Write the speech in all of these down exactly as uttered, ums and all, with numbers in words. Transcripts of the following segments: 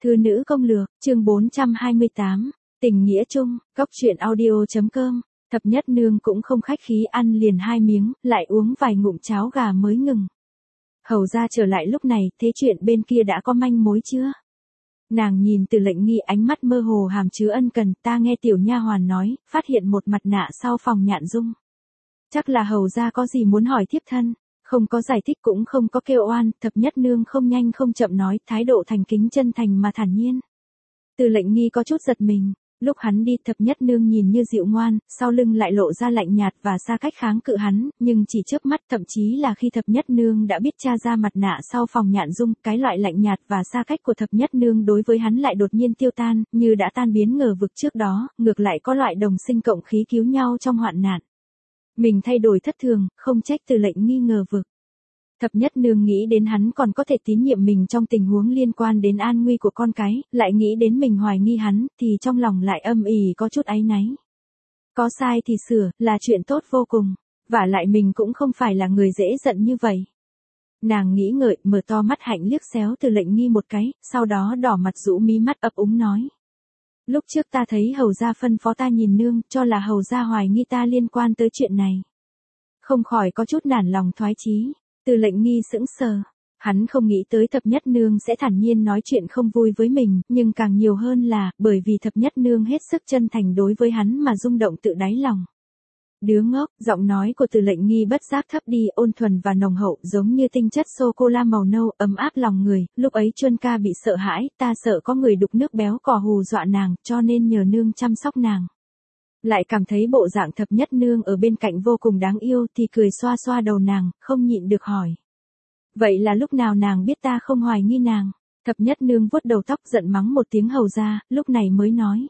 Thư nữ công lược, chương bốn trăm hai mươi tám, tình nghĩa chung, góc truyện audio.com, thập nhất nương cũng không khách khí ăn liền hai miếng, lại uống vài ngụm cháo gà mới ngừng. Hầu ra trở lại lúc này, thế chuyện bên kia đã có manh mối chưa? Nàng nhìn Từ Lệnh Nghi ánh mắt mơ hồ hàm chứa ân cần, ta nghe tiểu nha hoàn nói, phát hiện một mặt nạ sau phòng Nhạn Dung. Chắc là hầu ra có gì muốn hỏi thiếp thân. Không có giải thích cũng không có kêu oan, thập nhất nương không nhanh không chậm nói, thái độ thành kính chân thành mà thản nhiên. Từ Lệnh Nghi có chút giật mình, lúc hắn đi thập nhất nương nhìn như dịu ngoan, sau lưng lại lộ ra lạnh nhạt và xa cách kháng cự hắn, nhưng chỉ chớp mắt, thậm chí là khi thập nhất nương đã biết tra ra mặt nạ sau phòng Nhạn Dung, cái loại lạnh nhạt và xa cách của thập nhất nương đối với hắn lại đột nhiên tiêu tan, như đã tan biến ngờ vực trước đó, ngược lại có loại đồng sinh cộng khí cứu nhau trong hoạn nạn. Mình thay đổi thất thường, không trách Từ Lệnh Nghi ngờ vực. Thập nhất nương nghĩ đến hắn còn có thể tín nhiệm mình trong tình huống liên quan đến an nguy của con cái, lại nghĩ đến mình hoài nghi hắn, thì trong lòng lại âm ỉ có chút áy náy. Có sai thì sửa, là chuyện tốt vô cùng, vả lại mình cũng không phải là người dễ giận như vậy. Nàng nghĩ ngợi, mở to mắt hạnh liếc xéo Từ Lệnh Nghi một cái, sau đó đỏ mặt rũ mí mắt ấp úng nói. Lúc trước ta thấy hầu gia phân phó ta nhìn nương, cho là hầu gia hoài nghi ta liên quan tới chuyện này. Không khỏi có chút nản lòng thoái chí. Từ Lệnh Nghi sững sờ. Hắn không nghĩ tới thập nhất nương sẽ thản nhiên nói chuyện không vui với mình, nhưng càng nhiều hơn là, bởi vì thập nhất nương hết sức chân thành đối với hắn mà rung động tự đáy lòng. Đứa ngốc, giọng nói của Từ Lệnh Nghi bất giác thấp đi, ôn thuần và nồng hậu, giống như tinh chất sô-cô-la màu nâu, ấm áp lòng người. Lúc ấy Chuân ca bị sợ hãi, ta sợ có người đục nước béo cò hù dọa nàng, cho nên nhờ nương chăm sóc nàng. Lại cảm thấy bộ dạng thập nhất nương ở bên cạnh vô cùng đáng yêu, thì cười xoa xoa đầu nàng, không nhịn được hỏi. Vậy là lúc nào nàng biết ta không hoài nghi nàng? Thập nhất nương vuốt đầu tóc giận mắng một tiếng hầu ra, lúc này mới nói.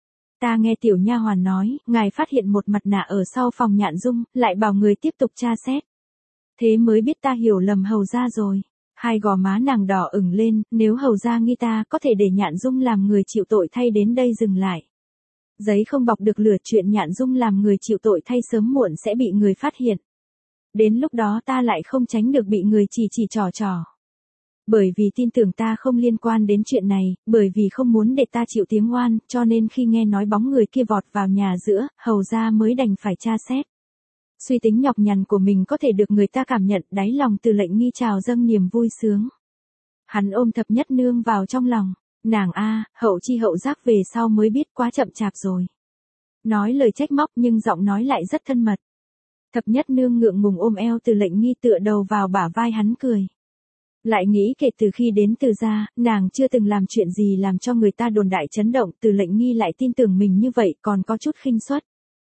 Ta nghe tiểu nha hoàn nói, ngài phát hiện một mặt nạ ở sau phòng Nhạn Dung, lại bảo người tiếp tục tra xét. Thế mới biết ta hiểu lầm hầu ra rồi. Hai gò má nàng đỏ ửng lên, nếu hầu ra nghi ta có thể để Nhạn Dung làm người chịu tội thay đến đây dừng lại. Giấy không bọc được lửa, chuyện Nhạn Dung làm người chịu tội thay sớm muộn sẽ bị người phát hiện. Đến lúc đó ta lại không tránh được bị người chỉ chỉ trò trò. Bởi vì tin tưởng ta không liên quan đến chuyện này, bởi vì không muốn để ta chịu tiếng oan, cho nên khi nghe nói bóng người kia vọt vào nhà giữa, hầu ra mới đành phải tra xét. Suy tính nhọc nhằn của mình có thể được người ta cảm nhận, đáy lòng Từ Lệnh Nghi trào dâng niềm vui sướng. Hắn ôm thập nhất nương vào trong lòng. Nàng a, hậu chi hậu giác về sau mới biết quá chậm chạp rồi. Nói lời trách móc nhưng giọng nói lại rất thân mật. Thập nhất nương ngượng ngùng ôm eo Từ Lệnh Nghi tựa đầu vào bả vai hắn cười. Lại nghĩ kể từ khi đến Từ gia, nàng chưa từng làm chuyện gì làm cho người ta đồn đại chấn động, Từ Lệnh Nghi lại tin tưởng mình như vậy còn có chút khinh suất.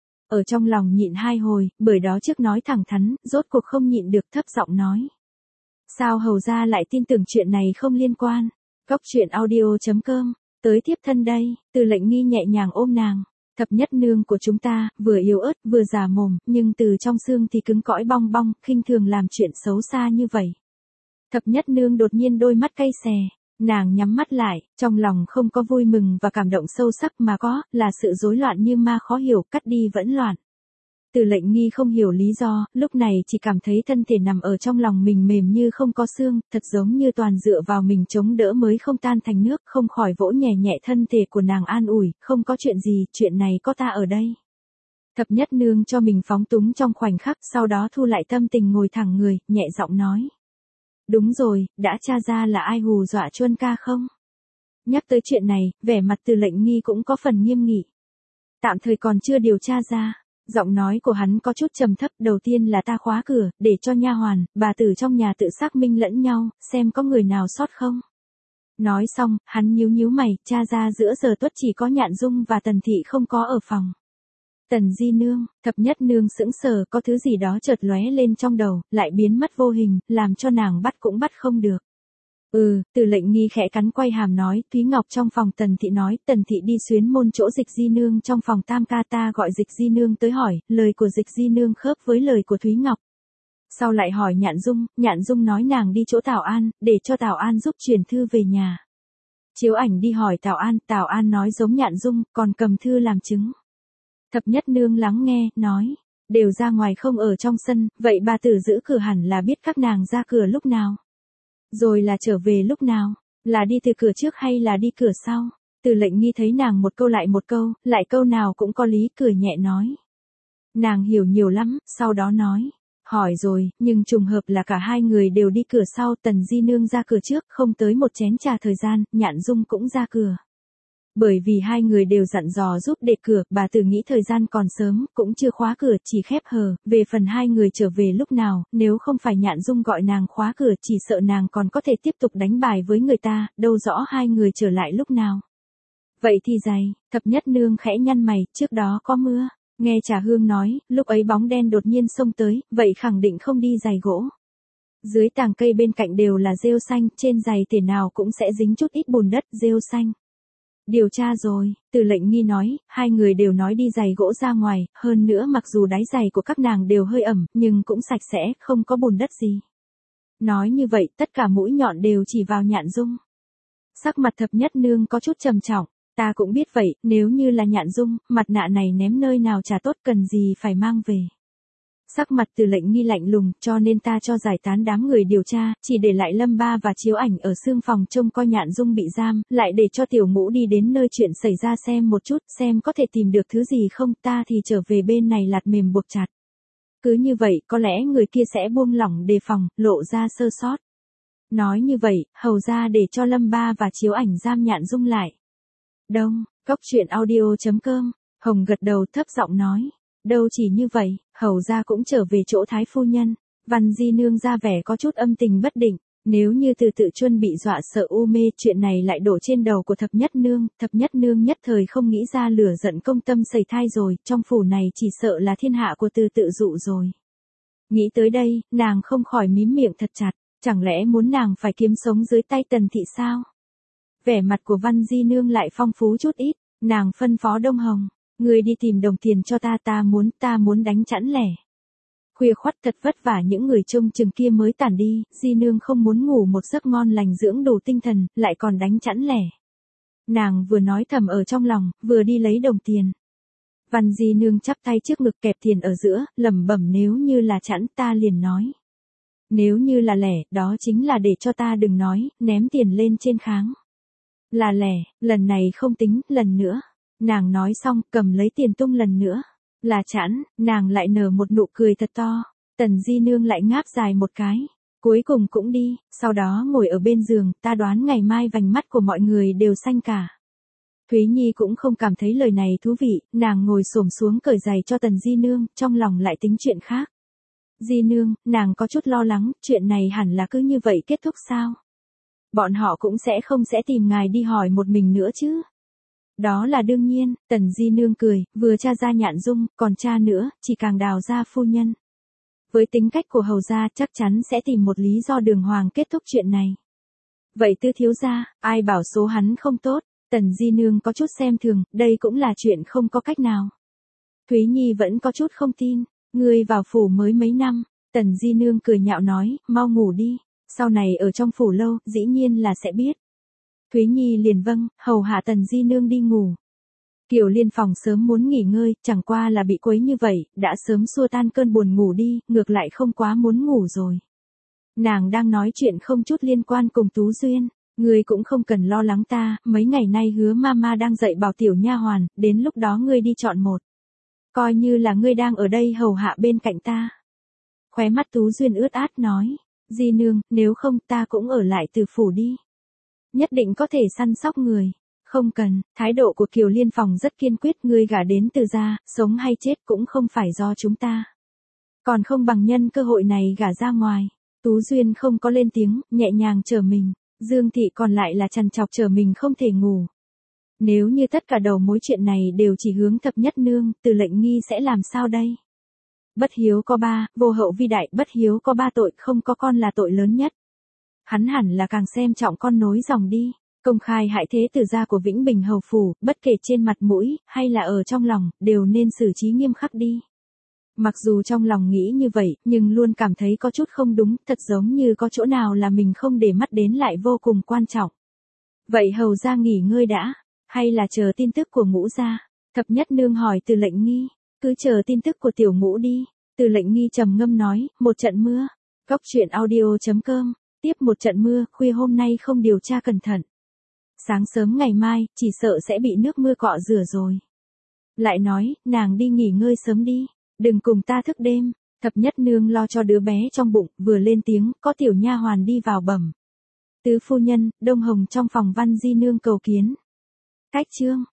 Ở trong lòng nhịn hai hồi, bởi đó trước nói thẳng thắn, rốt cuộc không nhịn được thấp giọng nói. Sao hầu ra lại tin tưởng chuyện này không liên quan? Góc truyện audio.com, tới tiếp thân đây, Từ Lệnh Nghi nhẹ nhàng ôm nàng. Thập nhất nương của chúng ta, vừa yếu ớt, vừa già mồm, nhưng từ trong xương thì cứng cõi bong bong, khinh thường làm chuyện xấu xa như vậy. Thập nhất nương đột nhiên đôi mắt cay xè, nàng nhắm mắt lại, trong lòng không có vui mừng và cảm động sâu sắc mà có, là sự rối loạn như ma khó hiểu, cắt đi vẫn loạn. Từ Lệnh Nghi không hiểu lý do, lúc này chỉ cảm thấy thân thể nằm ở trong lòng mình mềm như không có xương, thật giống như toàn dựa vào mình chống đỡ mới không tan thành nước, không khỏi vỗ nhẹ nhẹ thân thể của nàng an ủi, không có chuyện gì, chuyện này có ta ở đây. Thập nhất nương cho mình phóng túng trong khoảnh khắc, sau đó thu lại tâm tình ngồi thẳng người, nhẹ giọng nói. Đúng rồi, đã tra ra là ai hù dọa Chuân ca không? Nhắc tới chuyện này, vẻ mặt Từ Lệnh Nghi cũng có phần nghiêm nghị. Tạm thời còn chưa điều tra ra. Giọng nói của hắn có chút trầm thấp, đầu tiên là ta khóa cửa, để cho nha hoàn, bà tử trong nhà tự xác minh lẫn nhau, xem có người nào sót không. Nói xong, hắn nhíu nhíu mày, tra ra giữa giờ tuất chỉ có Nhạn Dung và Tần Thị không có ở phòng. Tần Di nương, thập nhất nương sững sờ, có thứ gì đó chợt lóe lên trong đầu, lại biến mất vô hình, làm cho nàng bắt cũng bắt không được. Ừ, Từ Lệnh Nghi khẽ cắn quay hàm nói, Thúy Ngọc trong phòng Tần Thị nói, Tần Thị đi xuyến môn chỗ Dịch Di nương trong phòng tam ca, ta gọi Dịch Di nương tới hỏi, lời của Dịch Di nương khớp với lời của Thúy Ngọc. Sau lại hỏi Nhạn Dung, Nhạn Dung nói nàng đi chỗ Tào An, để cho Tào An giúp truyền thư về nhà. Chiếu ảnh đi hỏi Tào An, Tào An nói giống Nhạn Dung, còn cầm thư làm chứng. Thập nhất nương lắng nghe, nói, đều ra ngoài không ở trong sân, vậy bà tử giữ cửa hẳn là biết các nàng ra cửa lúc nào. Rồi là trở về lúc nào, Là đi từ cửa trước hay là đi cửa sau? Từ Lệnh Nghi thấy nàng một câu lại một câu, lại câu nào cũng có lý, cười nhẹ nói. Nàng hiểu nhiều lắm, sau đó nói. Hỏi rồi, nhưng trùng hợp là cả hai người đều đi cửa sau, Tần Di Nương ra cửa trước, không tới một chén trà thời gian, Nhạn Dung cũng ra cửa. Bởi vì hai người đều dặn dò giúp để cửa, bà Từ nghĩ thời gian còn sớm, cũng chưa khóa cửa, chỉ khép hờ, về phần hai người trở về lúc nào, nếu không phải Nhạn Dung gọi nàng khóa cửa, chỉ sợ nàng còn có thể tiếp tục đánh bài với người ta, đâu rõ hai người trở lại lúc nào. Vậy thì giày, Thập Nhất Nương khẽ nhăn mày, trước đó có mưa. Nghe Trà Hương nói, lúc ấy bóng đen đột nhiên xông tới, vậy khẳng định không đi giày gỗ. Dưới tàng cây bên cạnh đều là rêu xanh, trên giày thể nào cũng sẽ dính chút ít bùn đất, rêu xanh. Điều tra rồi, Từ Lệnh Nghi nói, hai người đều nói đi giày gỗ ra ngoài, hơn nữa mặc dù đáy giày của các nàng đều hơi ẩm, nhưng cũng sạch sẽ, không có bùn đất gì. Nói như vậy, tất cả mũi nhọn đều chỉ vào Nhạn Dung. Sắc mặt Thập Nhất Nương có chút trầm trọng. Ta cũng biết vậy, nếu như là Nhạn Dung, mặt nạ này ném nơi nào chả tốt, cần gì phải mang về. Sắc mặt Từ Lệnh Nghi lạnh lùng, cho nên ta cho giải tán đám người điều tra, chỉ để lại Lâm Ba và Chiếu Ảnh ở xương phòng trông coi Nhạn Dung bị giam, lại để cho Tiểu Ngũ đi đến nơi chuyện xảy ra xem một chút, xem có thể tìm được thứ gì không, ta thì trở về bên này lạt mềm buộc chặt. Cứ như vậy, có lẽ người kia sẽ buông lỏng đề phòng, lộ ra sơ sót. Nói như vậy, hầu ra để cho Lâm Ba và Chiếu Ảnh giam Nhạn Dung lại. Đông, Cốc Truyện Audio chấm com, Hồng gật đầu thấp giọng nói. Đâu chỉ như vậy, hầu ra cũng trở về chỗ Thái phu nhân. Văn Di Nương ra vẻ có chút âm tình bất định. Nếu như Từ Tự Chuân bị dọa sợ u mê, chuyện này lại đổ trên đầu của Thập Nhất Nương. Thập Nhất Nương nhất thời không nghĩ ra lửa giận công tâm sẩy thai rồi. Trong phủ này chỉ sợ là thiên hạ của Từ Tự Dụ rồi. Nghĩ tới đây, nàng không khỏi mím miệng thật chặt. Chẳng lẽ muốn nàng phải kiếm sống dưới tay Tần Thị sao? Vẻ mặt của Văn Di Nương lại phong phú chút ít, nàng phân phó Đông Hồng, người đi tìm đồng tiền cho ta, ta muốn, ta muốn đánh chẵn lẻ. Khuya khoắt thật vất vả những người trông chừng kia mới tản đi, Di Nương không muốn ngủ một giấc ngon lành dưỡng đủ tinh thần, lại còn đánh chẵn lẻ. Nàng vừa nói thầm ở trong lòng, vừa đi lấy đồng tiền. Văn Di Nương chắp tay trước ngực kẹp tiền ở giữa, lẩm bẩm, nếu như là chẵn ta liền nói. Nếu như là lẻ, đó chính là để cho ta đừng nói, ném tiền lên trên kháng. Là lẻ, lần này không tính, lần nữa. Nàng nói xong, cầm lấy tiền tung lần nữa. Là chẵn, nàng lại nở một nụ cười thật to. Tần Di Nương lại ngáp dài một cái. Cuối cùng cũng đi, sau đó ngồi ở bên giường, ta đoán ngày mai vành mắt của mọi người đều xanh cả. Thúy Nhi cũng không cảm thấy lời này thú vị, nàng ngồi xổm xuống cởi giày cho Tần Di Nương, trong lòng lại tính chuyện khác. Di Nương, nàng có chút lo lắng, chuyện này hẳn là cứ như vậy kết thúc sao? Bọn họ cũng sẽ không sẽ tìm ngài đi hỏi một mình nữa chứ. Đó là đương nhiên, Tần Di Nương cười, vừa tra ra Nhạn Dung, còn tra nữa, chỉ càng đào ra phu nhân. Với tính cách của hầu gia chắc chắn sẽ tìm một lý do đường hoàng kết thúc chuyện này. Vậy Tư thiếu gia, ai bảo số hắn không tốt, Tần Di Nương có chút xem thường, đây cũng là chuyện không có cách nào. Thúy Nhi vẫn có chút không tin, ngươi vào phủ mới mấy năm, Tần Di Nương cười nhạo nói, mau ngủ đi. Sau này ở trong phủ lâu, dĩ nhiên là sẽ biết. Thúy Nhi liền vâng, hầu hạ Tần Di Nương đi ngủ. Kiều Liên phòng sớm muốn nghỉ ngơi, chẳng qua là bị quấy như vậy, đã sớm xua tan cơn buồn ngủ đi, ngược lại không quá muốn ngủ rồi. Nàng đang nói chuyện không chút liên quan cùng Tú Duyên, ngươi cũng không cần lo lắng ta, mấy ngày nay Hứa Mama đang dạy bảo tiểu nha hoàn, đến lúc đó ngươi đi chọn một. Coi như là ngươi đang ở đây hầu hạ bên cạnh ta. Khóe mắt Tú Duyên ướt át nói. Di Nương, nếu không ta cũng ở lại Từ phủ đi. Nhất định có thể săn sóc người. Không cần, thái độ của Kiều Liên phòng rất kiên quyết, ngươi gả đến Từ gia, sống hay chết cũng không phải do chúng ta. Còn không bằng nhân cơ hội này gả ra ngoài. Tú Duyên không có lên tiếng, nhẹ nhàng trở mình. Dương Thị còn lại là trằn trọc trở mình không thể ngủ. Nếu như tất cả đầu mối chuyện này đều chỉ hướng Thập Nhất Nương, Từ Lệnh Nghi sẽ làm sao đây? Bất hiếu có ba, vô hậu vi đại, bất hiếu có ba tội, không có con là tội lớn nhất. Hắn hẳn là càng xem trọng con nối dòng đi, công khai hại thế tử gia của Vĩnh Bình hầu phủ, bất kể trên mặt mũi, hay là ở trong lòng, đều nên xử trí nghiêm khắc đi. Mặc dù trong lòng nghĩ như vậy, nhưng luôn cảm thấy có chút không đúng, thật giống như có chỗ nào là mình không để mắt đến lại vô cùng quan trọng. Vậy hầu gia nghỉ ngơi đã, hay là chờ tin tức của Ngũ gia? Thập Nhất Nương hỏi Từ Lệnh Nghi. Cứ chờ tin tức của Tiểu Ngũ đi. Từ Lệnh Nghi trầm ngâm nói, một trận mưa. Cốc Truyện Audio chấm com Tiếp một trận mưa, khuya hôm nay không điều tra cẩn thận. Sáng sớm ngày mai, chỉ sợ sẽ bị nước mưa cọ rửa rồi. Lại nói, nàng đi nghỉ ngơi sớm đi, đừng cùng ta thức đêm. Thập nhất nương lo cho đứa bé trong bụng, vừa lên tiếng, có tiểu nha hoàn đi vào bẩm. Tứ phu nhân, Đông Hồng trong phòng Văn Di nương cầu kiến. Cách chương